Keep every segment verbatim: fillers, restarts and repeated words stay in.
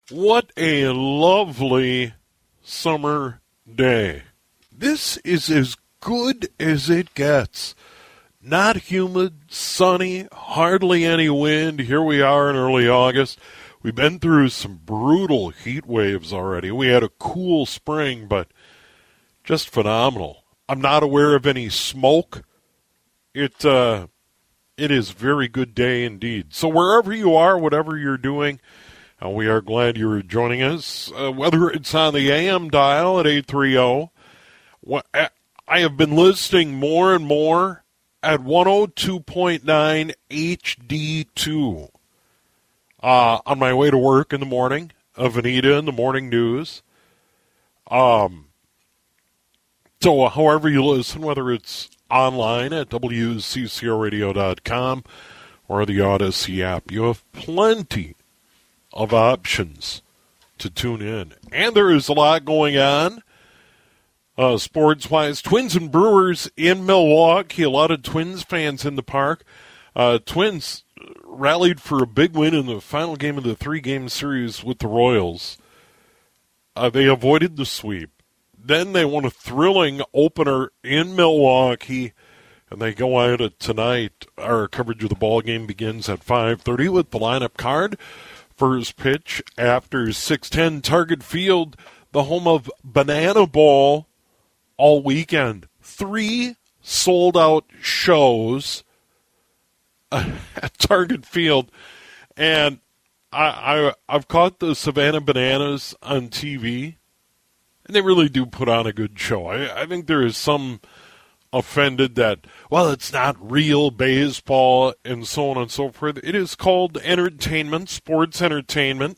What a lovely summer day. This is as good as it gets. Not humid, sunny, hardly any wind. Here we are in early August. We've been through some brutal heat waves already. We had a cool spring, but just phenomenal. I'm not aware of any smoke. It, uh, it is a very good day indeed. So wherever you are, whatever you're doing, Uh, we are glad you're joining us, uh, whether it's on the A M dial at eight thirty. Well, I have been listening more and more at one oh two point nine H D two uh, on my way to work in the morning, of Anita in the morning news. Um, so uh, however you listen, whether it's online at W C C O radio dot com or the Odyssey app, you have plenty of options to tune in. And there is a lot going on uh, sports-wise. Twins and Brewers in Milwaukee. A lot of Twins fans in the park. Uh, Twins rallied for a big win in the final game of the three-game series with the Royals. Uh, they avoided the sweep. Then they won a thrilling opener in Milwaukee, and they go out at tonight. Our coverage of the ball game begins at five thirty with the lineup card. First pitch after six ten, Target Field, the home of Banana Ball all weekend. Three sold-out shows at Target Field. And I, I, I've caught the Savannah Bananas on T V, and they really do put on a good show. I, I think there is some offended that, well, it's not real baseball and so on and so forth. It is called entertainment, sports entertainment,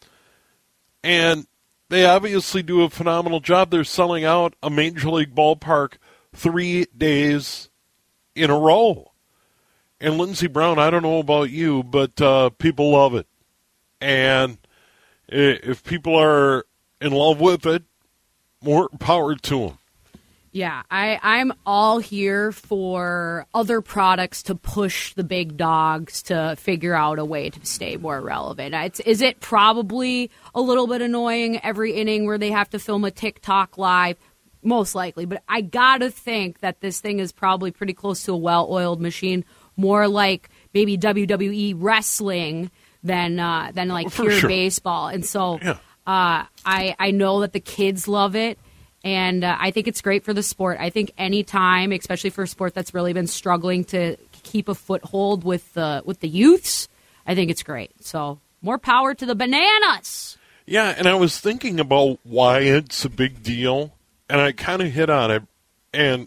and they obviously do a phenomenal job. They're selling out a Major League ballpark three days in a row. And Lindsey Brown, I don't know about you, but uh, people love it. And if people are in love with it, more power to them. Yeah, I, I'm all here for other products to push the big dogs to figure out a way to stay more relevant. It's, is it probably a little bit annoying every inning where they have to film a TikTok live? Most likely, but I gotta think that this thing is probably pretty close to a well-oiled machine, more like maybe W W E wrestling than uh, than like For pure sure. baseball. And so Yeah. uh, I I know that the kids love it. And uh, I think it's great for the sport. I think any time, especially for a sport that's really been struggling to keep a foothold with the with the youths, I think it's great. So more power to the Bananas. Yeah, and I was thinking about why it's a big deal, and I kind of hit on it. And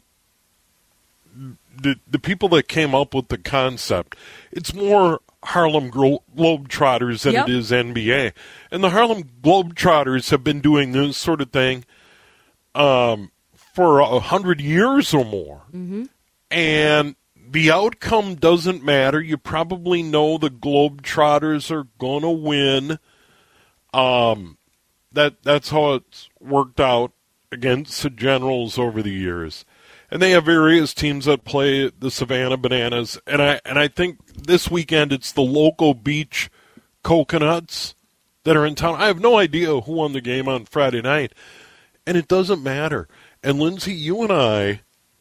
the the people that came up with the concept, it's more Harlem Glo- Globetrotters than Yep. it is N B A. And the Harlem Globetrotters have been doing this sort of thing Um, for a hundred years or more. Mm-hmm. And the outcome doesn't matter. You probably know the Globetrotters are going to win. Um, that that's how it's worked out against the Generals over the years. And they have various teams that play the Savannah Bananas. And I, and I think this weekend it's the Local Beach Coconuts that are in town. I have no idea who won the game on Friday night. And it doesn't matter. And Lindsay, you and I,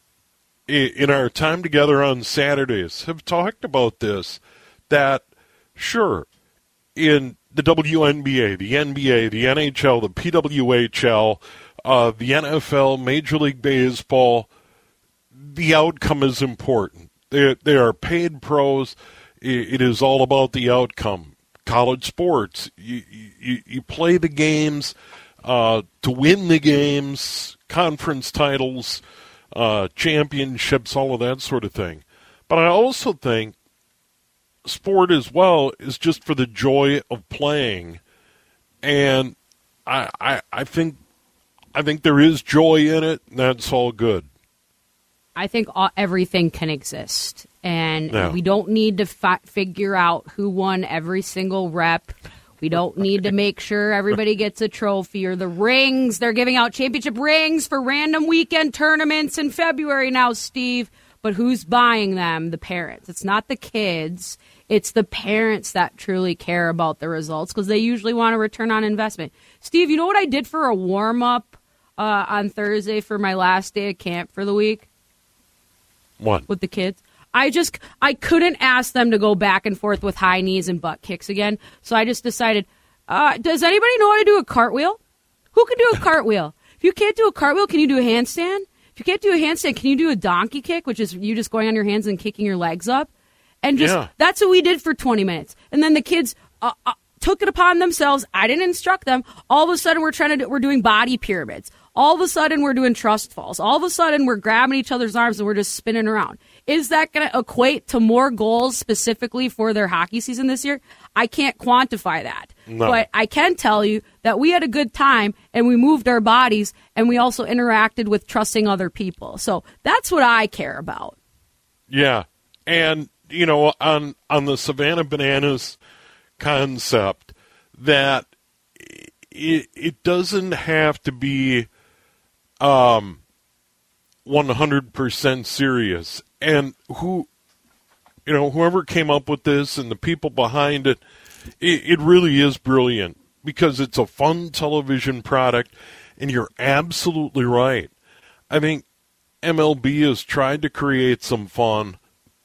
in our time together on Saturdays, have talked about this, that, sure, in the W N B A, the N B A, the N H L, the P W H L, uh, the N F L, Major League Baseball, the outcome is important. They, they are paid pros. It, it is all about the outcome. College sports, you, you, you play the games Uh, to win the games, conference titles, uh, championships, all of that sort of thing. But I also think sport as well is just for the joy of playing. And I, I, I think I think there is joy in it, and that's all good. I think all, everything can exist. And Yeah. we don't need to fi- figure out who won every single rep. We don't need to make sure everybody gets a trophy or the rings. They're giving out championship rings for random weekend tournaments in February now, Steve. But who's buying them? The parents. It's not the kids. It's the parents that truly care about the results because they usually want a return on investment. Steve, you know what I did for a warm-up uh, on Thursday for my last day of camp for the week? What? With the kids? I just, I couldn't ask them to go back and forth with high knees and butt kicks again. So I just decided, uh, does anybody know how to do a cartwheel? Who can do a cartwheel? If you can't do a cartwheel, can you do a handstand? If you can't do a handstand, can you do a donkey kick, which is you just going on your hands and kicking your legs up? And just, yeah. That's what we did for twenty minutes. And then the kids uh, uh, took it upon themselves. I didn't instruct them. All of a sudden, we're trying to do, we're doing body pyramids. All of a sudden, we're doing trust falls. All of a sudden, we're grabbing each other's arms and we're just spinning around. Is that going to equate to more goals specifically for their hockey season this year? I can't quantify that. No. But I can tell you that we had a good time and we moved our bodies and we also interacted with trusting other people. So that's what I care about. Yeah. And, you know, on, on the Savannah Bananas concept, that it, it doesn't have to be um, one hundred percent serious. And who, you know, whoever came up with this and the people behind it, it, it really is brilliant because it's a fun television product. And you're absolutely right. I think M L B has tried to create some fun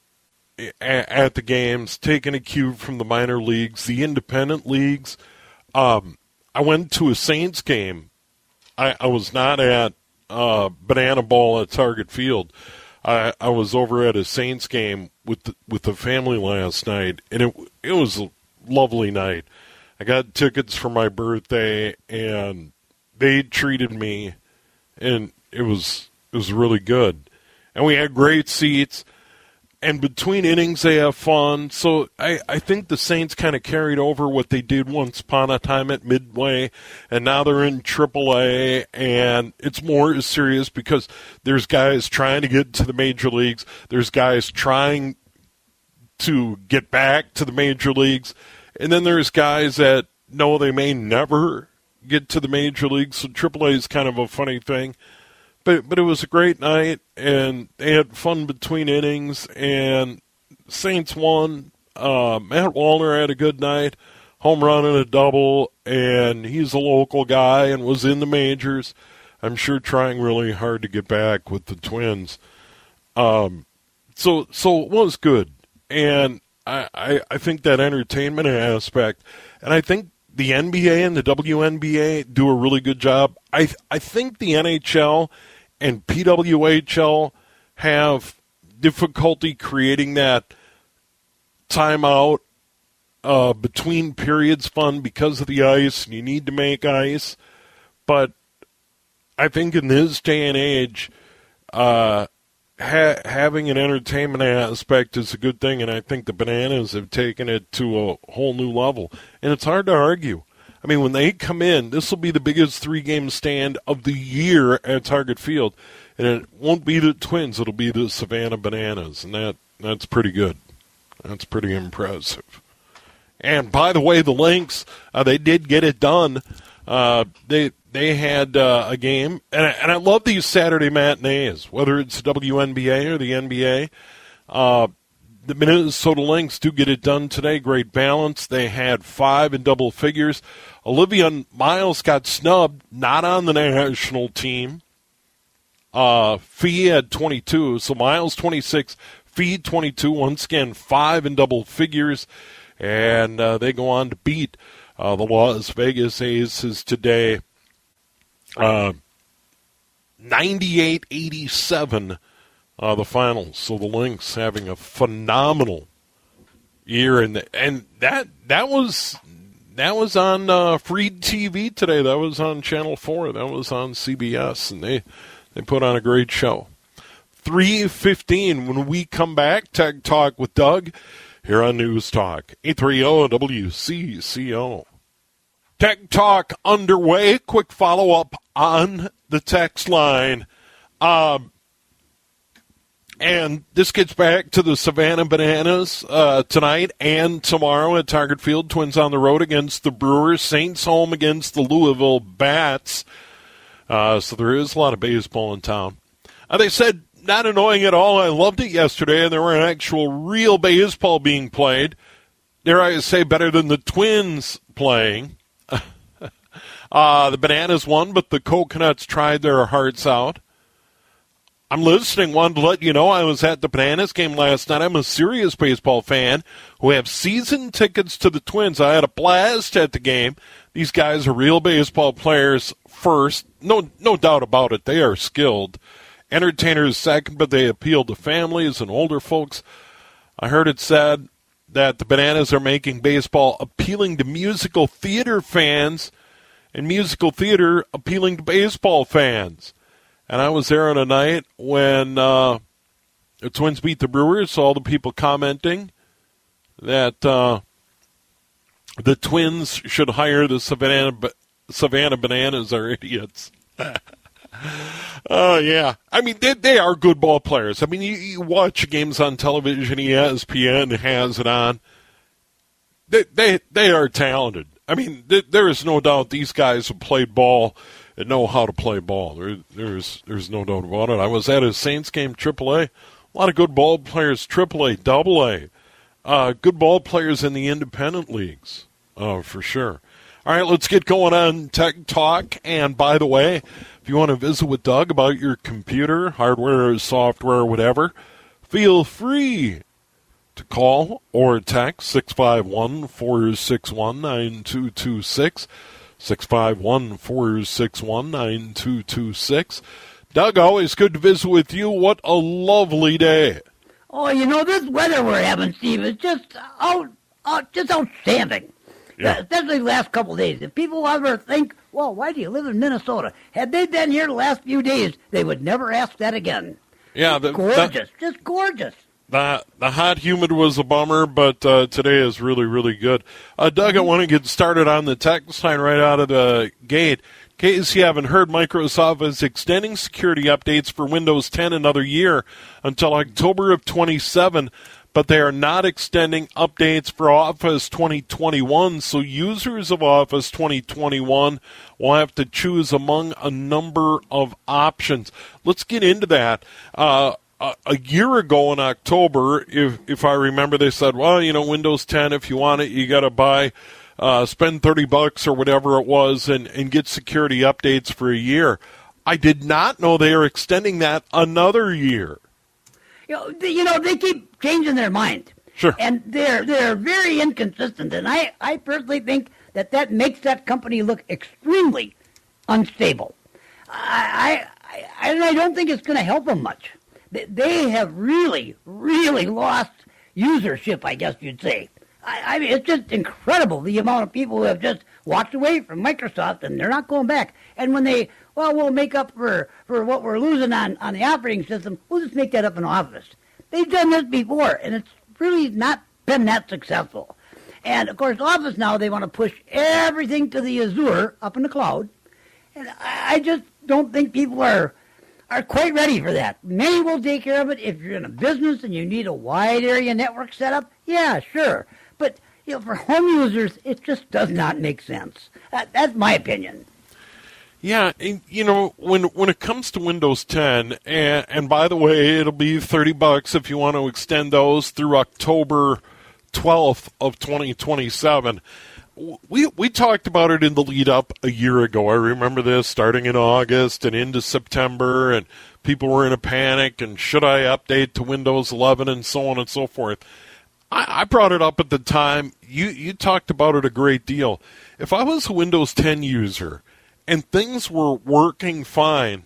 at the games, taking a cue from the minor leagues, the independent leagues. Um, I went to a Saints game. I, I was not at uh, Banana Ball at Target Field. I, I was over at a Saints game with the, with the family last night, and it it was a lovely night. I got tickets for my birthday, and they treated me, and it was it was really good. And we had great seats. And between innings, they have fun. So I, I think the Saints kind of carried over what they did once upon a time at Midway, and now they're in triple A, and it's more serious because there's guys trying to get to the major leagues. There's guys trying to get back to the major leagues. And then there's guys that know they may never get to the major leagues. So triple A is kind of a funny thing. But but it was a great night, and they had fun between innings, and Saints won. Uh, Matt Wallner had a good night, home run and a double, and he's a local guy and was in the majors. I'm sure trying really hard to get back with the Twins. Um, so so it was good, and I, I, I think that entertainment aspect, and I think the N B A and the W N B A do a really good job. I I think the N H L and P W H L have difficulty creating that timeout uh, between periods fun because of the ice, and you need to make ice. But I think in this day and age, uh, ha- having an entertainment aspect is a good thing, and I think the Bananas have taken it to a whole new level. And it's hard to argue. I mean, when they come in, this will be the biggest three-game stand of the year at Target Field. And it won't be the Twins. It'll be the Savannah Bananas. And that that's pretty good. That's pretty impressive. And by the way, the Lynx, uh, they did get it done. Uh, they they had uh, a game. And I, and I love these Saturday matinees, whether it's the W N B A or the N B A. Uh, The Minnesota Lynx do get it done today. Great balance. They had five in double figures. Olivia Miles got snubbed, not on the national team. Uh, Fee had twenty-two, so Miles twenty-six, Fee twenty-two. Once again, five in double figures, and uh, they go on to beat uh, the Las Vegas Aces today, uh, ninety-eight eighty-seven. Uh, the finals. So the Lynx having a phenomenal year, and and that that was that was on uh, free T V today. That was on Channel Four. That was on C B S, and they they put on a great show. Three fifteen when we come back. Tech Talk with Doug here on News Talk eight thirty W C C O. Tech Talk underway. Quick follow up on the text line. Um. And this gets back to the Savannah Bananas uh, tonight and tomorrow at Target Field. Twins on the road against the Brewers. Saints home against the Louisville Bats. Uh, so there is a lot of baseball in town. Uh, they said, not annoying at all. I loved it yesterday, and there were an actual real baseball being played. dare I say, better than the Twins playing. uh, the Bananas won, but the Coconuts tried their hearts out. I'm listening. Wanted to let you know I was at the Bananas game last night. I'm a serious baseball fan who have season tickets to the Twins. I had a blast at the game. These guys are real baseball players first. No, no doubt about it. They are skilled. Entertainers second, but they appeal to families and older folks. I heard it said that the Bananas are making baseball appealing to musical theater fans and musical theater appealing to baseball fans. And I was there on a night when uh, the Twins beat the Brewers, so all the people commenting that uh, the Twins should hire the Savannah, Savannah Bananas are idiots. Oh, uh, yeah. I mean, they, they are good ball players. I mean, you, you watch games on television, E S P N has it on. They, they, they are talented. I mean, th- there is no doubt these guys have played ball and know how to play ball. There, there's there's no doubt about it. I was at a Saints game, triple A. A lot of good ball players, triple A, double A. Uh, good ball players in the independent leagues, uh, for sure. All right, let's get going on Tech Talk. And by the way, if you want to visit with Doug about your computer, hardware, software, whatever, feel free to call or text six five one, four six one, nine two two six. six five one, four six one, nine two two six. Doug, always good to visit with you. What a lovely day. Oh, you know, this weather we're having, Steve, is just out, out just outstanding. Yeah. Especially the last couple of days. If people ever think, well, why do you live in Minnesota? Had they been here the last few days, they would never ask that again. Yeah, the, gorgeous, the, just gorgeous. The, the hot, humid was a bummer, but uh, today is really, really good. Uh, Doug, I want to get started on the text line right out of the gate. In case you haven't heard, Microsoft is extending security updates for Windows ten another year until October of twenty-seven, but they are not extending updates for Office twenty twenty-one, so users of Office twenty twenty-one will have to choose among a number of options. Let's get into that. Uh, a, a year ago in October, if if I remember, they said, well, you know, Windows ten, if you want it, you got to buy, uh, spend thirty bucks or whatever it was and, and get security updates for a year. I did not know they are extending that another year. You know, they, you know, they keep changing their mind. Sure. And they're they're very inconsistent. And I, I personally think that that makes that company look extremely unstable. I I, I, I don't think it's going to help them much. They, they have really, really lost usership, I guess you'd say. I, I mean, it's just incredible the amount of people who have just walked away from Microsoft and they're not going back. And when they, well, we'll make up for, for what we're losing on, on the operating system, we'll just make that up in Office. They've done this before, and it's really not been that successful. And, of course, Office now, they want to push everything to the Azure up in the cloud. And I, I just don't think people are are quite ready for that. Many will take care of it. If you're in a business and you need a wide area network setup, yeah, sure. But, you know, for home users, it just does not make sense. That, that's my opinion. Yeah, and, you know, when when it comes to Windows ten, and, and by the way, it'll be thirty bucks if you want to extend those through October twelfth of twenty twenty-seven. We we talked about it in the lead up a year ago. I remember this starting in August and into September, and people were in a panic, and should I update to Windows eleven and so on and so forth. I, I brought it up at the time. You you talked about it a great deal. If I was a Windows ten user and things were working fine,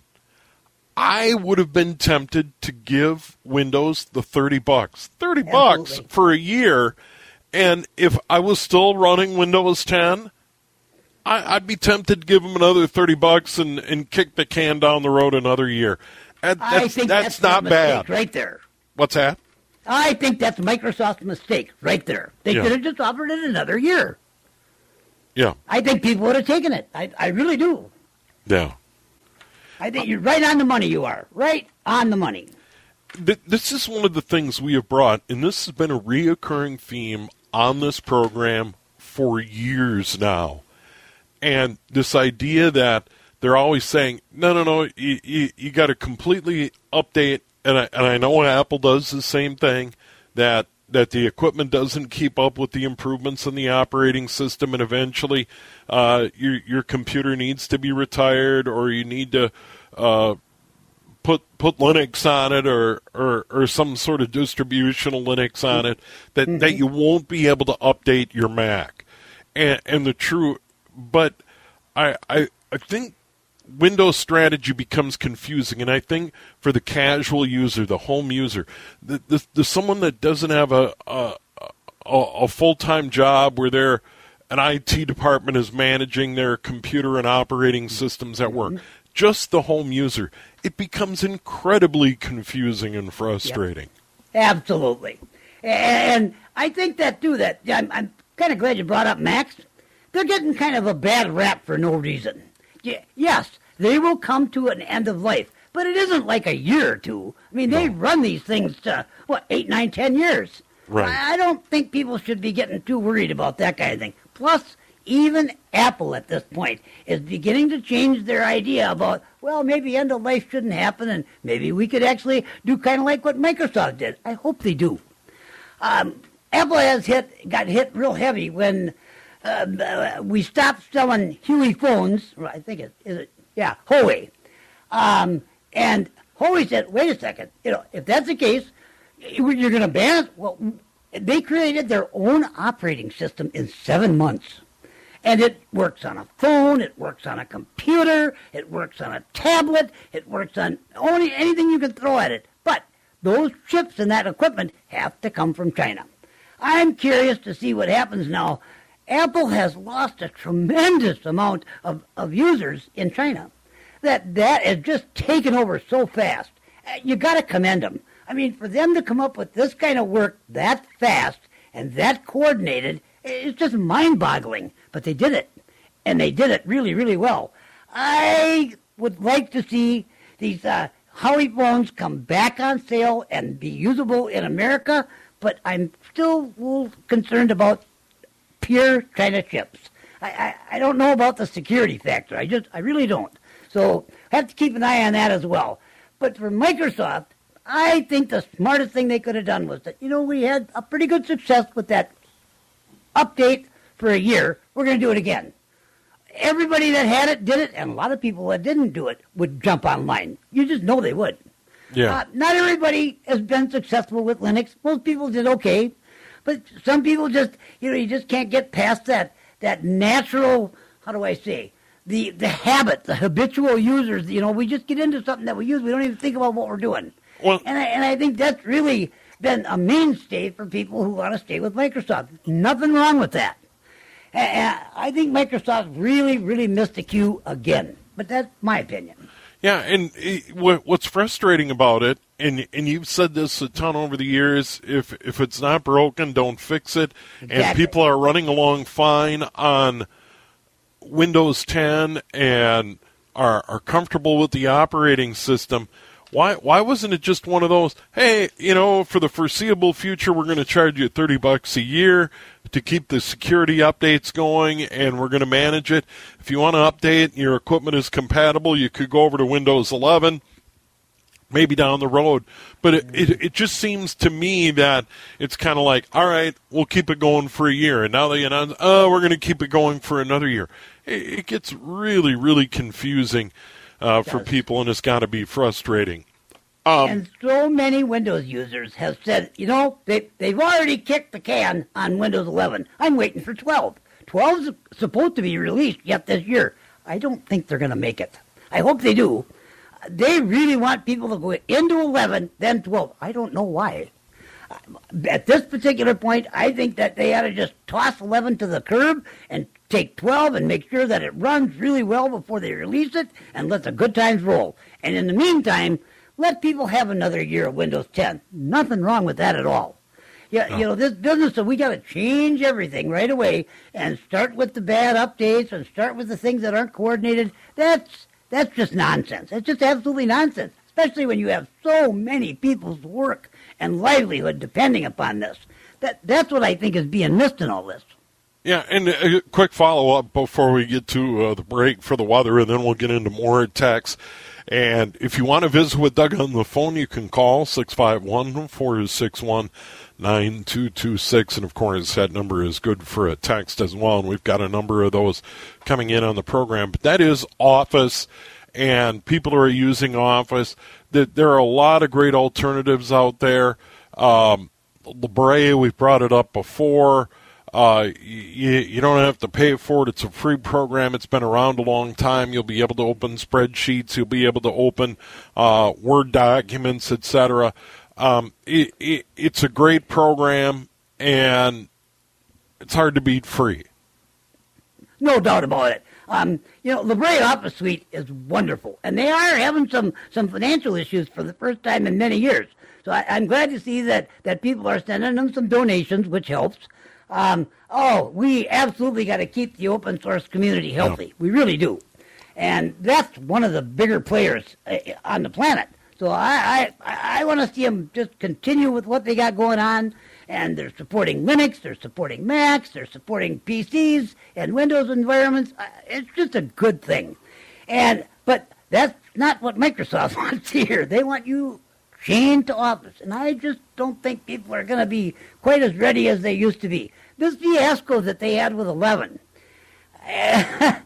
I would have been tempted to give Windows the thirty bucks. thirty bucks for a year. And if I was still running Windows ten, I, I'd be tempted to give them another thirty bucks and, and kick the can down the road another year. And that's, I think that's, that's not bad. Right there. What's that? I think that's Microsoft's mistake right there. They yeah. could have just offered it another year. Yeah. I think people would have taken it. I, I really do. Yeah. I think you're right on the money, you are. Right on the money. This is one of the things we have brought, and this has been a reoccurring theme on this program for years now. And this idea that they're always saying, no, no, no, you, you, you got to completely update. And I, and I know Apple does the same thing, that that the equipment doesn't keep up with the improvements in the operating system, and eventually uh, your your computer needs to be retired, or you need to uh, put put Linux on it, or, or or some sort of distributional Linux on it, that, mm-hmm. that you won't be able to update your Mac. And and the true, but I I, I think Windows strategy becomes confusing, and I think for the casual user, the home user, the the, the someone that doesn't have a a, a, a full-time job where they're an I T department is managing their computer and operating systems at work, just the home user, it becomes incredibly confusing and frustrating. Yep. Absolutely, and I think that too. That I'm, I'm kind of glad you brought up Macs. They're getting kind of a bad rap for no reason. Yes, they will come to an end of life, but it isn't like a year or two. I mean, they no. run these things to, what, eight, nine, ten years. Right. I, I don't think people should be getting too worried about that kind of thing. Plus, even Apple at this point is beginning to change their idea about, well, maybe end of life shouldn't happen, and maybe we could actually do kind of like what Microsoft did. I hope they do. Um, Apple has hit got hit real heavy when... Uh, we stopped selling Huawei phones. I think it is it. Yeah, Huawei. Um, and Huawei said, "Wait a second. You know, if that's the case, you're going to ban it." Well, they created their own operating system in seven months, and it works on a phone. It works on a computer. It works on a tablet. It works on only anything you can throw at it. But those chips and that equipment have to come from China. I'm curious to see what happens now. Apple has lost a tremendous amount of, of users in China. That that has just taken over so fast. You got to commend them. I mean, for them to come up with this kind of work that fast and that coordinated, it's just mind-boggling. But they did it, and they did it really, really well. I would like to see these uh, Huawei phones come back on sale and be usable in America, but I'm still a little concerned about pure China chips. I, I, I don't know about the security factor. I just I really don't. So have to keep an eye on that as well. But for Microsoft, I think the smartest thing they could have done was that, you know, we had a pretty good success with that update for a year. We're going to do it again. Everybody that had it did it, and a lot of people that didn't do it would jump online. You just know they would. Yeah. Uh, not everybody has been successful with Linux. Most people did okay. But some people just, you know, you just can't get past that that natural, how do I say, the the habit, the habitual users. You know, we just get into something that we use. We don't even think about what we're doing. Well, and I, and I think that's really been a mainstay for people who want to stay with Microsoft. Nothing wrong with that. And I think Microsoft really, really missed the cue again. But that's my opinion. Yeah, and it, what's frustrating about it, and and you've said this a ton over the years, if if it's not broken, don't fix it. Exactly. And people are running along fine on Windows ten and are are comfortable with the operating system. Why why wasn't it just one of those, hey, you know, for the foreseeable future, we're going to charge you thirty bucks a year to keep the security updates going, and we're going to manage it. If you want to update and your equipment is compatible, you could go over to Windows eleven, maybe down the road. But it, it, it just seems to me that it's kind of like, all right, we'll keep it going for a year. And now they announce, oh, we're going to keep it going for another year. It, it gets really, really confusing uh, for people, and it's got to be frustrating. Um, and so many Windows users have said, you know, they, they've already kicked the can on Windows eleven. I'm waiting for twelve. twelve's supposed to be released yet this year. I don't think they're going to make it. I hope they do. They really want people to go into eleven, then twelve. I don't know why. At this particular point, I think that they ought to just toss eleven to the curb and take twelve and make sure that it runs really well before they release it and let the good times roll. And in the meantime, let people have another year of Windows ten. Nothing wrong with that at all. Yeah, no. You know, this business, so we got to change everything right away and start with the bad updates and start with the things that aren't coordinated. That's that's just nonsense. It's just absolutely nonsense, especially when you have so many people's work and livelihood depending upon this. That That's what I think is being missed in all this. Yeah, and a quick follow-up before we get to uh, the break for the weather, and then we'll get into more texts. And if you want to visit with Doug on the phone, you can call six five one, four six one, nine two two six. And, of course, that number is good for a text as well. And we've got a number of those coming in on the program. But that is Office, and people are using Office. There are a lot of great alternatives out there. Um, Libre, we've brought it up before. Uh, you, you don't have to pay for it. It's a free program. It's been around a long time. You'll be able to open spreadsheets. You'll be able to open uh, Word documents, et cetera. Um, it, it, it's a great program, and it's hard to beat free. No doubt about it. Um, you know, Libre Office Suite is wonderful, and they are having some, some financial issues for the first time in many years. So I, I'm glad to see that, that people are sending them some donations, which helps. Um, oh, we absolutely got to keep the open source community healthy. Yeah. We really do. And that's one of the bigger players uh, on the planet. So I, I, I want to see them just continue with what they got going on. And they're supporting Linux, they're supporting Macs, they're supporting P Cs and Windows environments. Uh, it's just a good thing. And but that's not what Microsoft wants to hear. They want you chained to Office. And I just don't think people are going to be quite as ready as they used to be. This fiasco that they had with eleven, uh,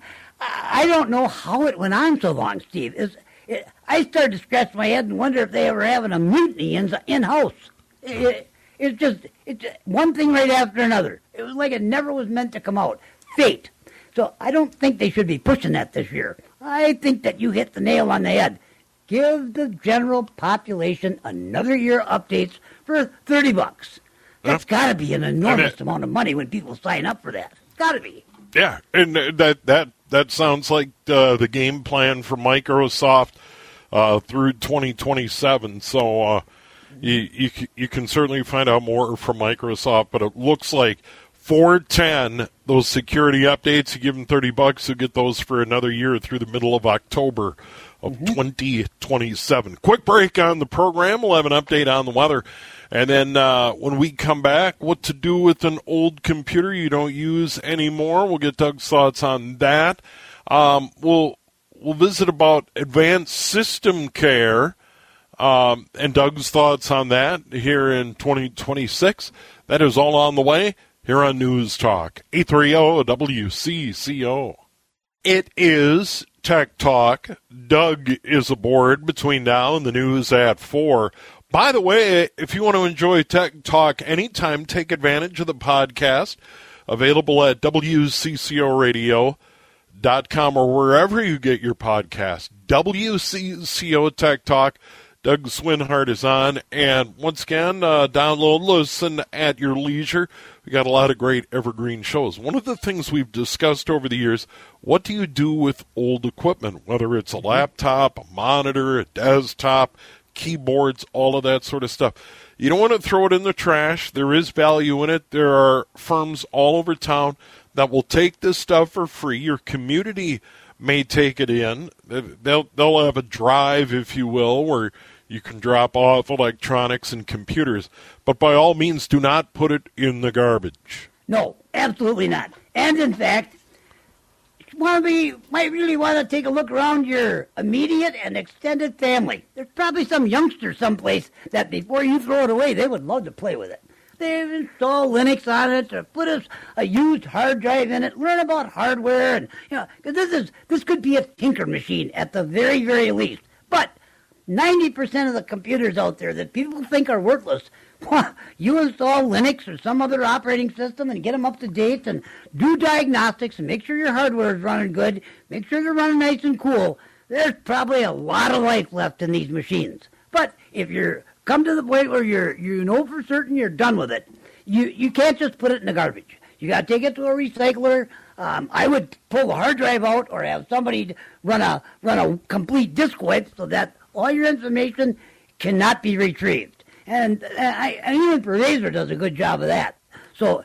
I don't know how it went on so long, Steve. It's, it, I started to scratch my head and wonder if they were having a mutiny in, in-house. It, it's just it's one thing right after another. It was like it never was meant to come out. Fate. So I don't think they should be pushing that this year. I think that you hit the nail on the head. Give the general population another year updates for thirty bucks. That's got to be an enormous it, amount of money when people sign up for that. It's got to be. Yeah, and that that that sounds like uh, the game plan for Microsoft uh, through twenty twenty-seven. So uh, you, you you can certainly find out more from Microsoft, but it looks like four ten, those security updates, you give them thirty bucks, you get those for another year through the middle of October of mm-hmm. twenty twenty-seven. Quick break on the program. We'll have an update on the weather. And then uh, when we come back, what to do with an old computer you don't use anymore. We'll get Doug's thoughts on that. Um, we'll we'll visit about advanced system care um, and Doug's thoughts on that here in twenty twenty-six. That is all on the way here on News Talk, eight thirty W C C O. It is Tech Talk. Doug is aboard between now and the news at four. By the way, if you want to enjoy Tech Talk anytime, take advantage of the podcast available at W C C O radio dot com or wherever you get your podcast. W C C O Tech Talk. Doug Swinhart is on. And once again, uh, download, listen at your leisure. We got a lot of great evergreen shows. One of the things we've discussed over the years, what do you do with old equipment, whether it's a laptop, a monitor, a desktop, keyboards, all of that sort of stuff. You don't want to throw it in the trash. There is value in it. There are firms all over town that will take this stuff for free. Your community may take it in. They'll, they'll have a drive, if you will, where you can drop off electronics and computers. But by all means, do not put it in the garbage. No, absolutely not. And in fact, want to be, might really want to take a look around your immediate and extended family. There's probably some youngster someplace that before you throw it away, they would love to play with it. They install Linux on it, or put a, a used hard drive in it, learn about hardware, and you know, cause this is this could be a tinker machine at the very, very least. But ninety percent of the computers out there that people think are worthless, you install Linux or some other operating system and get them up to date and do diagnostics and make sure your hardware is running good, make sure they're running nice and cool. There's probably a lot of life left in these machines. But if you're come to the point where you're you know for certain you're done with it, you, you can't just put it in the garbage. You got to take it to a recycler. Um, I would pull the hard drive out or have somebody run a run a complete disk wipe so that all your information cannot be retrieved. And, and, I, and even Razer does a good job of that. So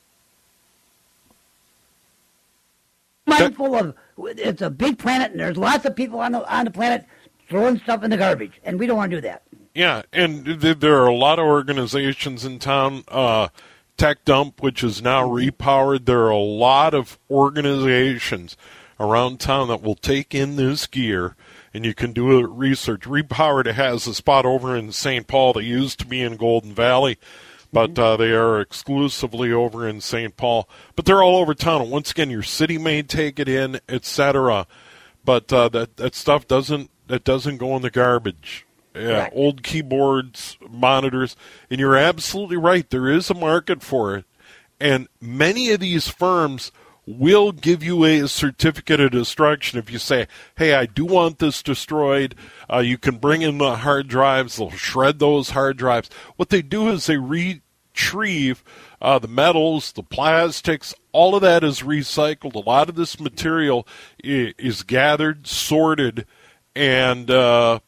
mindful of it's a big planet and there's lots of people on the on the planet throwing stuff in the garbage, and we don't want to do that. Yeah, and th- there are a lot of organizations in town. Uh, Tech Dump, which is now repowered. There are a lot of organizations around town that will take in this gear, and you can do research. Repowered has a spot over in Saint Paul. They used to be in Golden Valley, but uh, they are exclusively over in Saint Paul. But they're all over town. Once again, your city may take it in, et cetera. But uh, that that stuff doesn't that doesn't go in the garbage. Yeah, right. Old keyboards, monitors, and you're absolutely right. There is a market for it, and many of these firms will give you a certificate of destruction if you say, hey, I do want this destroyed. Uh, you can bring in the hard drives. They'll shred those hard drives. What they do is they retrieve uh, the metals, the plastics. All of that is recycled. A lot of this material is gathered, sorted, and uh,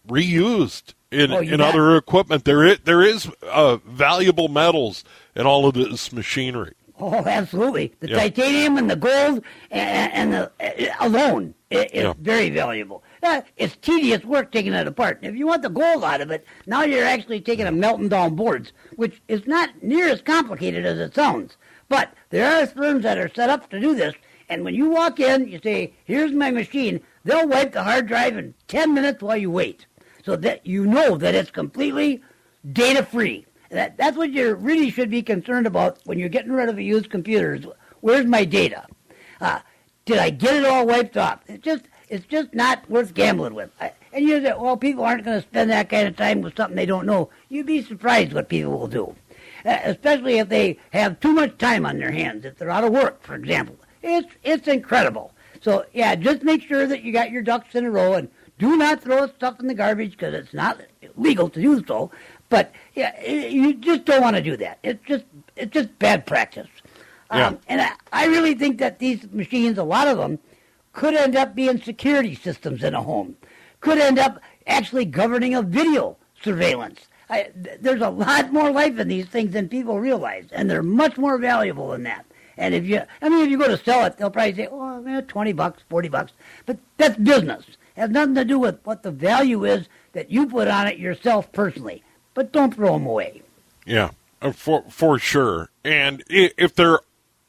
reused in, oh, in other equipment. There is, there is uh, valuable metals in all of this machinery. Oh, absolutely. The yeah. titanium and the gold and, and the uh, alone is yeah. very valuable. Uh, it's tedious work taking it apart. If you want the gold out of it, now you're actually taking and melting down boards, which is not near as complicated as it sounds. But there are firms that are set up to do this, and when you walk in, you say, here's my machine. They'll wipe the hard drive in ten minutes while you wait, so that you know that it's completely data-free. That, that's what you really should be concerned about when you're getting rid of a used computer. Where's my data? Uh, did I get it all wiped off? It's just it's just not worth gambling with. I, and you say, well, people aren't going to spend that kind of time with something they don't know. You'd be surprised what people will do, uh, especially if they have too much time on their hands, if they're out of work, for example. It's, it's incredible. So, yeah, just make sure that you got your ducks in a row, and do not throw stuff in the garbage because it's not legal to do so. But yeah, you just don't want to do that. It's just it's just bad practice. Yeah. Um, and I, I really think that these machines, a lot of them, could end up being security systems in a home. Could end up actually governing a video surveillance. I, th- there's a lot more life in these things than people realize, and they're much more valuable than that. And if you, I mean, if you go to sell it, they'll probably say, oh, man, twenty bucks, forty bucks. But that's business. It has nothing to do with what the value is that you put on it yourself personally. But don't throw them away. Yeah, for for sure. And if they're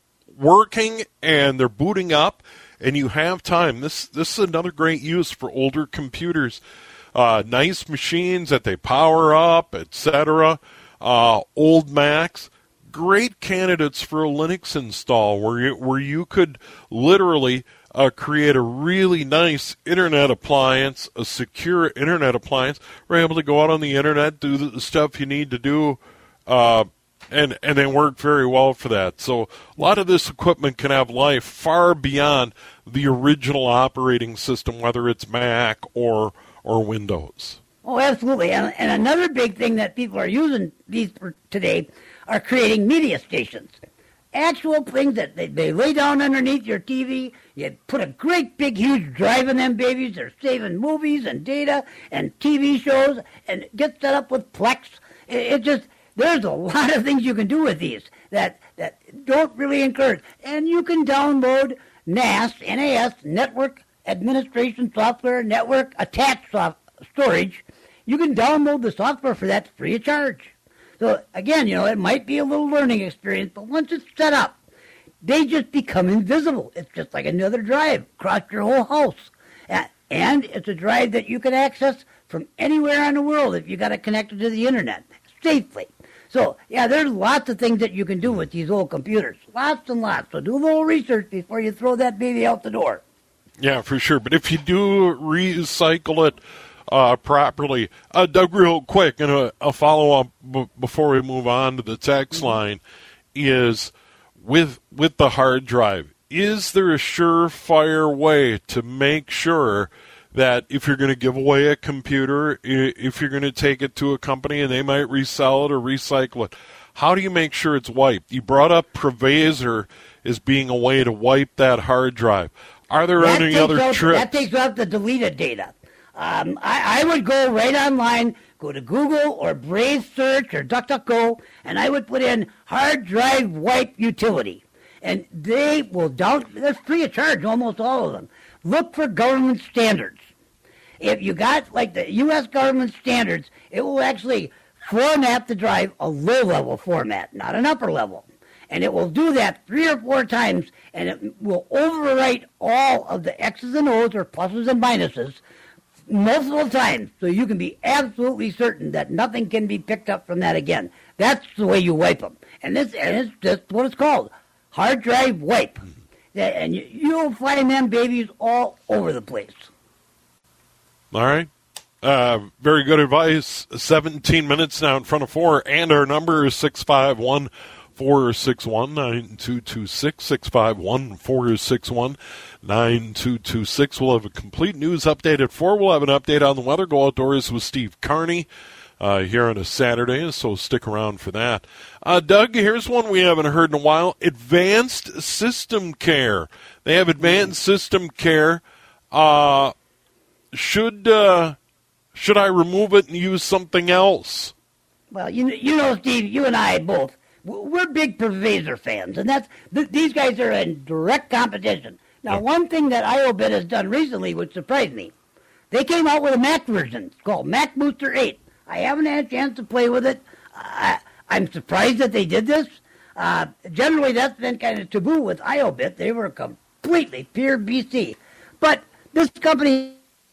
working and they're booting up and you have time, this, this is another great use for older computers. Uh, nice machines that they power up, et cetera. Uh, old Macs. Great candidates for a Linux install where you, where you could literally uh, create a really nice internet appliance, a secure internet appliance. We're able to go out on the internet, do the stuff you need to do, uh, and, and they work very well for that. So a lot of this equipment can have life far beyond the original operating system, whether it's Mac or or Windows. Oh, absolutely. And, and another big thing that people are using these for today are creating media stations. Actual things that they, they lay down underneath your T V. You put a great big huge drive in them babies. They're saving movies and data and T V shows and get set up with Plex. It, it just, there's a lot of things you can do with these that, that don't really encourage. And you can download N A S, N A S, Network Administration Software, Network Attached soft Storage. You can download the software for that free of charge. So, again, you know, it might be a little learning experience, but once it's set up, they just become invisible. It's just like another drive across your whole house. And it's a drive that you can access from anywhere in the world if you got it connected to the internet safely. So, yeah, there's lots of things that you can do with these old computers. Lots and lots. So do a little research before you throw that baby out the door. Yeah, for sure. But if you do recycle it uh, properly, uh, Doug, real quick, and a, a follow-up b- before we move on to the text line is with with the hard drive, is there a surefire way to make sure that if you're going to give away a computer, if you're going to take it to a company and they might resell it or recycle it, how do you make sure it's wiped? You brought up Provazor as being a way to wipe that hard drive. Are there that any other out, tricks? That takes out the deleted data. Um, I, I would go right online, go to Google or Brave Search or DuckDuckGo, and I would put in hard drive wipe utility. And they will down, they're free of charge, almost all of them. Look for government standards. If you got like the U S government standards, it will actually format the drive a low-level format, not an upper level. And it will do that three or four times, and it will overwrite all of the X's and O's, or pluses and minuses, multiple times, so you can be absolutely certain that nothing can be picked up from that again. That's the way you wipe them. And this, and it's just what it's called, hard drive wipe. And you, you'll find them babies all over the place. All right. Uh, very good advice. seventeen minutes now in front of four, and our number is six five one, four six one, nine two two six, six five one, four six one, nine two two six. We'll have a complete news update at four. We'll have an update on the weather. Go outdoors with Steve Carney uh, here on a Saturday, so stick around for that. Uh, Doug, here's one we haven't heard in a while. Advanced System Care. They have Advanced System Care. Uh, should... Uh, Should I remove it and use something else? Well, you you know, Steve, you and I both, we're big Pervasor fans, and that's th- these guys are in direct competition. Now, yeah. One thing that IOBIT has done recently, which surprised me, they came out with a Mac version. It's called Mac Booster eight. I haven't had a chance to play with it. I, I'm surprised that they did this. Uh, generally, that's been kind of taboo with IOBIT. They were completely pure B C. But this company...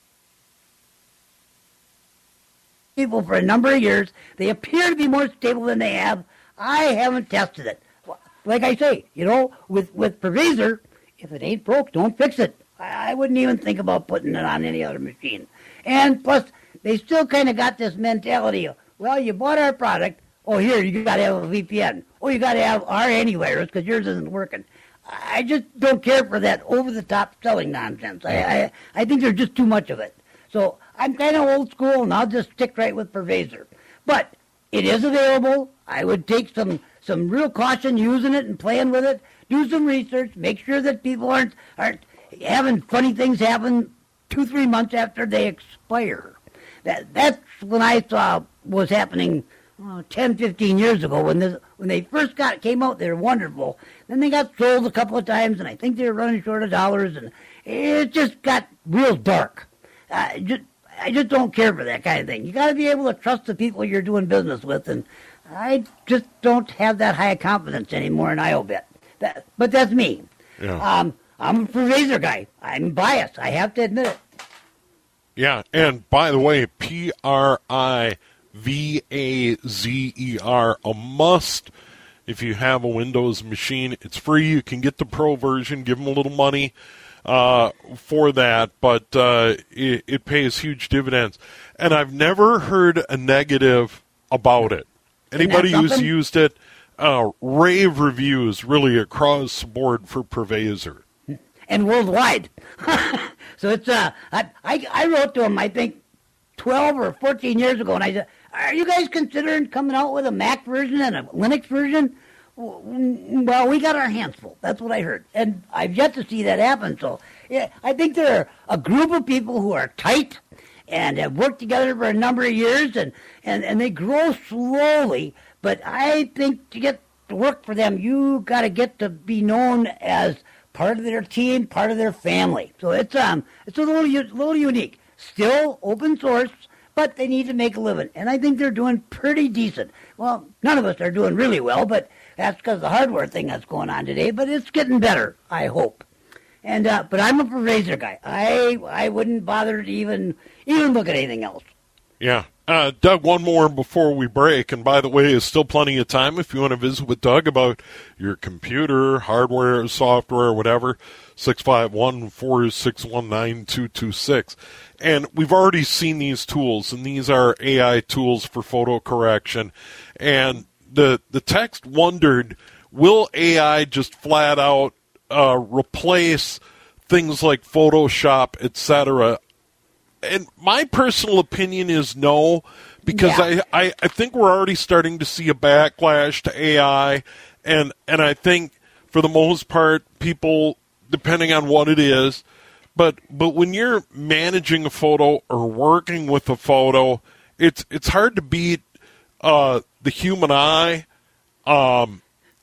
people for a number of years. They appear to be more stable than they have. I haven't tested it. Like I say, you know, with, with Pervasor, if it ain't broke, don't fix it. I, I wouldn't even think about putting it on any other machine. And plus, they still kind of got this mentality of, well, you bought our product. Oh, here, you got to have a V P N. Oh, you got to have our antivirus because yours isn't working. I just don't care for that over-the-top selling nonsense. I, I, I think there's just too much of it. So I'm kind of old school, and I'll just stick right with Pervasor. But it is available. I would take some, some real caution using it and playing with it. Do some research. Make sure that people aren't aren't having funny things happen two, three months after they expire. That that's when I saw was happening well, ten, fifteen years ago. When this, when they first got came out, they were wonderful. Then they got sold a couple of times, and I think they were running short of dollars, and it just got real dark. I just, I just don't care for that kind of thing. You got to be able to trust the people you're doing business with, and I just don't have that high of confidence anymore in IOBIT. That, but that's me. Yeah. Um, I'm a Pervasor guy. I'm biased. I have to admit it. Yeah, and by the way, P R I V A Z E R, a must if you have a Windows machine. It's free. You can get the Pro version. Give them a little money uh, for that, but uh, it, it pays huge dividends. And I've never heard a negative about it. Anybody who's used it, uh, rave reviews really across the board for Pervasor. And worldwide. So it's, uh, I, I, I wrote to them, I think, twelve or fourteen years ago, and I said, are you guys considering coming out with a Mac version and a Linux version? Well, we got our hands full. That's what I heard. And I've yet to see that happen. So yeah, I think there are a group of people who are tight and have worked together for a number of years, and, and, and they grow slowly. But I think to get to work for them, you got to get to be known as part of their team, part of their family. So it's um it's a little little unique. Still open source, but they need to make a living. And I think they're doing pretty decent. Well, none of us are doing really well, but that's because of the hardware thing that's going on today. But it's getting better, I hope. And uh, but I'm a Pervasor guy. I I wouldn't bother to even even look at anything else. Yeah. Uh, Doug, one more before we break. And by the way, there's still plenty of time if you want to visit with Doug about your computer, hardware, software, whatever. six five one, four six one, nine two two six. And we've already seen these tools, and these are A I tools for photo correction. And the the text wondered, will A I just flat out uh, replace things like Photoshop, et cetera? And my personal opinion is no, because yeah. I, I, I think we're already starting to see a backlash to A I, and and I think for the most part, people, depending on what it is, but but when you're managing a photo or working with a photo, it's it's hard to beat uh, the human eye. Um,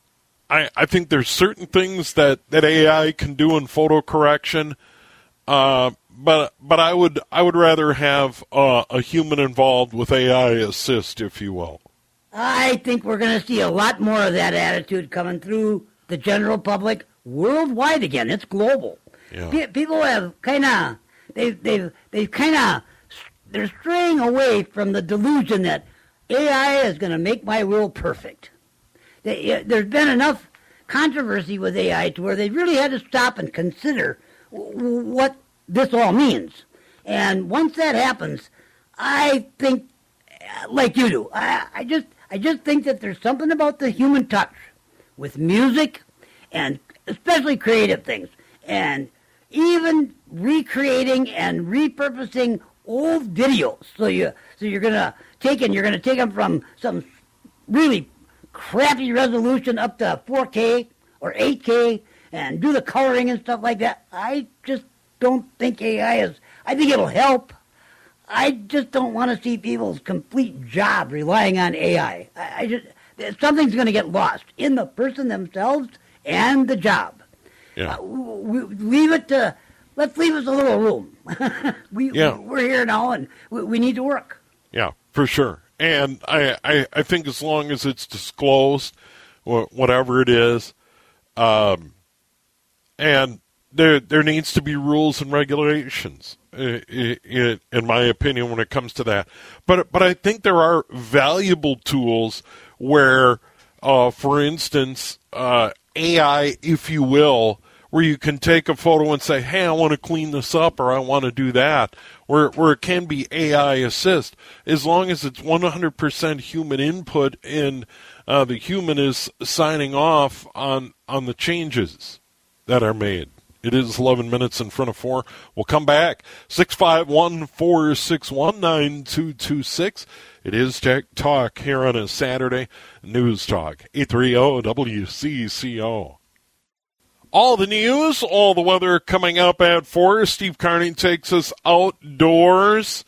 I I think there's certain things that, that A I can do in photo correction. Uh, But but I would I would rather have uh, a human involved with A I assist, if you will. I think we're going to see a lot more of that attitude coming through the general public worldwide again. It's global. Yeah. P- people have kind of, they've, they've, they've kind of, they're straying away from the delusion that A I is going to make my world perfect. They, there's been enough controversy with A I to where they really had to stop and consider w- what this all means. And once that happens, I think, like you do, I, I just I just think that there's something about the human touch with music and especially creative things and even recreating and repurposing old videos. So you so you're gonna take and you're gonna take them from some really crappy resolution up to four K or eight K and do the coloring and stuff like that. I just don't think A I is. I think it'll help. I just don't want to see people's complete job relying on A I. I, I just something's going to get lost in the person themselves and the job. Yeah. Uh, we, we leave it to. Let's leave us a little room. we yeah. we're here now, and we, we need to work. Yeah, for sure. And I, I, I think as long as it's disclosed, whatever it is, um, and there there needs to be rules and regulations, in, in my opinion, when it comes to that. But but I think there are valuable tools where, uh, for instance, uh, A I, if you will, where you can take a photo and say, hey, I want to clean this up or I want to do that, where where it can be A I assist, as long as it's one hundred percent human input and uh, the human is signing off on, on the changes that are made. It is eleven minutes in front of four. We'll come back. six five one, four six one, nine two two six. It is Tech Talk here on a Saturday. News Talk, eight thirty W C C O. All the news, all the weather coming up at four. Steve Carney takes us outdoors.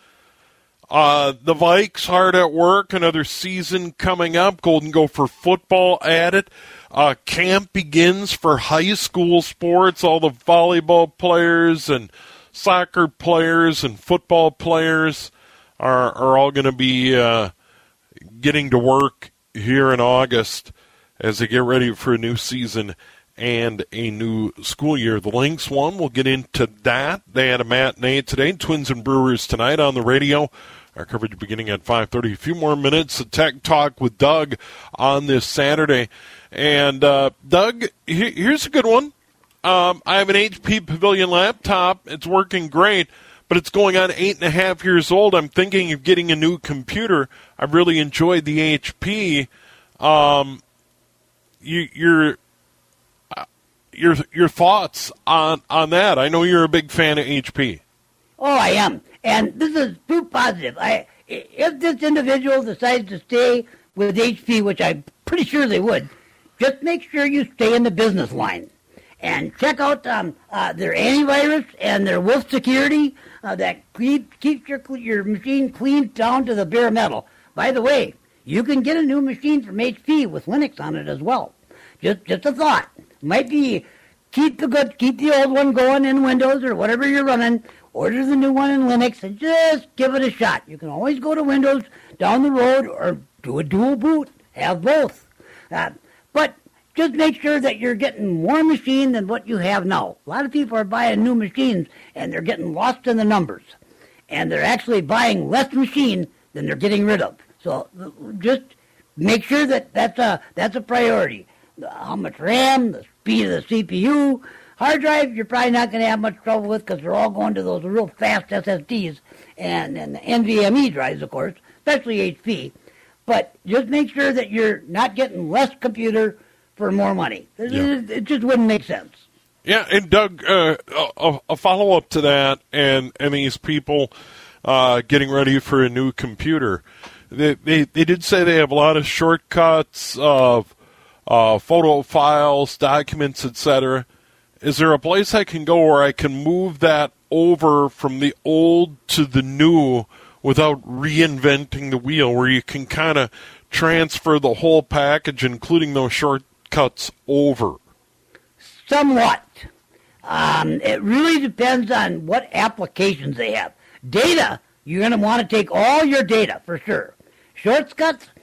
Uh, the Vikes hard at work. Another season coming up. Golden Gopher football at it. Uh, camp begins for high school sports. All the volleyball players and soccer players and football players are, are all going to be uh, getting to work here in August as they get ready for a new season and a new school year. The Lynx won. We'll get into that. They had a matinee today. Twins and Brewers tonight on the radio. Our coverage beginning at five thirty. A few more minutes of Tech Talk with Doug on this Saturday. And, uh, Doug, he- here's a good one. Um, I have an H P Pavilion laptop. It's working great, but it's going on eight and a half years old. I'm thinking of getting a new computer. I've really enjoyed the H P. Um, you, you're... Your your thoughts on, on that? I know you're a big fan of H P. Oh, I am, and this is proof positive. I if this individual decides to stay with H P, which I'm pretty sure they would, just make sure you stay in the business line and check out um, uh, their antivirus and their Wolf security uh, that keep, keeps your your machine clean down to the bare metal. By the way, you can get a new machine from H P with Linux on it as well. Just just a thought. Might be keep the good, keep the old one going in Windows or whatever you're running. Order the new one in Linux and just give it a shot. You can always go to Windows down the road or do a dual boot. Have both. Uh, but just make sure that you're getting more machine than what you have now. A lot of people are buying new machines and they're getting lost in the numbers. And they're actually buying less machine than they're getting rid of. So just make sure that that's a, that's a priority. How much RAM, the speed of the C P U. Hard drive, you're probably not going to have much trouble with because they're all going to those real fast S S Ds and, and the NVMe drives, of course, especially H P. But just make sure that you're not getting less computer for more money. It, Yeah. it, it just wouldn't make sense. Yeah, and Doug, uh, a, a follow-up to that and, and these people uh, getting ready for a new computer. They, they, they did say they have a lot of shortcuts of Uh, photo files, documents, et cetera. Is there a place I can go where I can move that over from the old to the new without reinventing the wheel, where you can kind of transfer the whole package, including those shortcuts, over? Somewhat. Um, it really depends on what applications they have. Data, you're going to want to take all your data for sure. Shortcuts,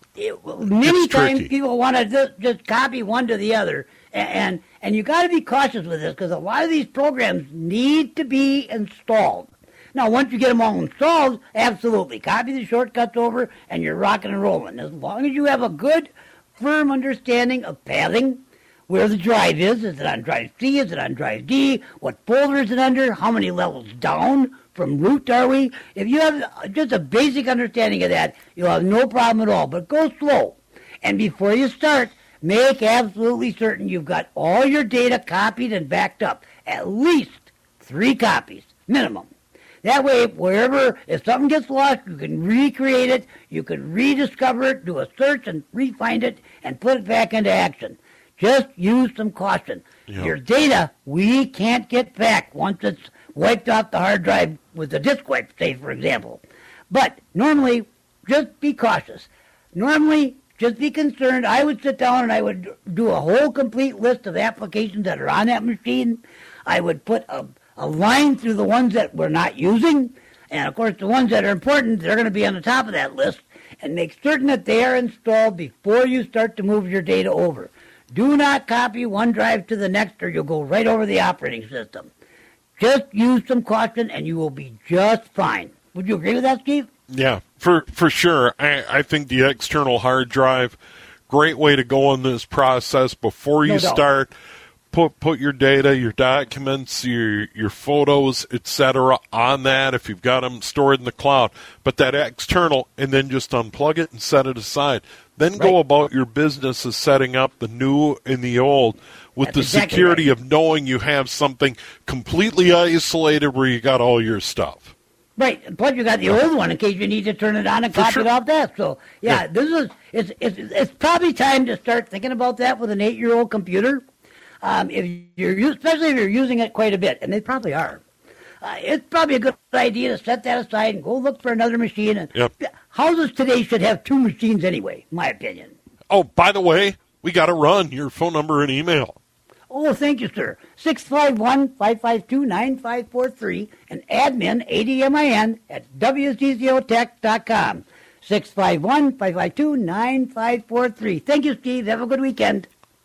it, many It's times tricky. people want to just, just copy one to the other, and and, and you got to be cautious with this because a lot of these programs need to be installed. Now, once you get them all installed, absolutely copy the shortcuts over, and you're rocking and rolling. As long as you have a good, firm understanding of pathing, where the drive is. Is it on drive C? Is it on drive D? What folder is it under? How many levels down from root are we? If you have just a basic understanding of that, you'll have no problem at all. But go slow. And before you start, make absolutely certain you've got all your data copied and backed up. At least three copies, minimum. That way, wherever, if something gets lost, you can recreate it, you can rediscover it, do a search and re-find it, and put it back into action. Just use some caution. Yeah. Your data, we can't get back once it's wiped off the hard drive with the disk wipe, say, for example. But normally, just be cautious. Normally, just be concerned. I would sit down and I would do a whole complete list of applications that are on that machine. I would put a, a line through the ones that we're not using. And, of course, the ones that are important, they're going to be on the top of that list. And make certain that they are installed before you start to move your data over. Do not copy one drive to the next or you'll go right over the operating system. Just use some caution and you will be just fine. Would you agree with that, Steve? Yeah, for for sure. I, I think the external hard drive, great way to go in this process before you No doubt. start. Put put your data, your documents, your your photos, et cetera, on that if you've got them stored in the cloud. But that external, and then just unplug it and set it aside. Then go Right. about your business of setting up the new and the old with That's the exactly security right. of knowing you have something completely isolated where you got all your stuff. Right. And plus, you got the old one in case you need to turn it on and For copy sure. it off that. So, yeah, Yeah. this is it's, it's it's probably time to start thinking about that with an eight-year-old computer. Um, if you're u- especially if you're using it quite a bit, and they probably are. Uh, it's probably a good idea to set that aside and go look for another machine. And Yep. houses today should have two machines anyway, in my opinion. Oh, by the way, we got to run your phone number and email. Oh, thank you, sir. six five one, five five two, nine five four three and admin, A D M I N, at W C C O tech dot com. six five one, five five two, nine five four three. Thank you, Steve. Have a good weekend.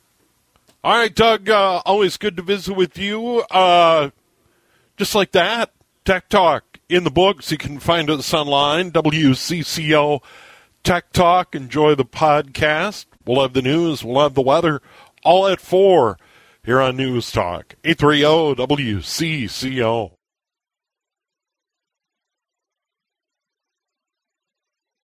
All right, Doug, uh, always good to visit with you. Uh, just like that, Tech Talk in the books. You can find us online, W C C O Tech Talk. Enjoy the podcast. We'll have the news. We'll have the weather all at four here on News Talk. eight thirty W C C O.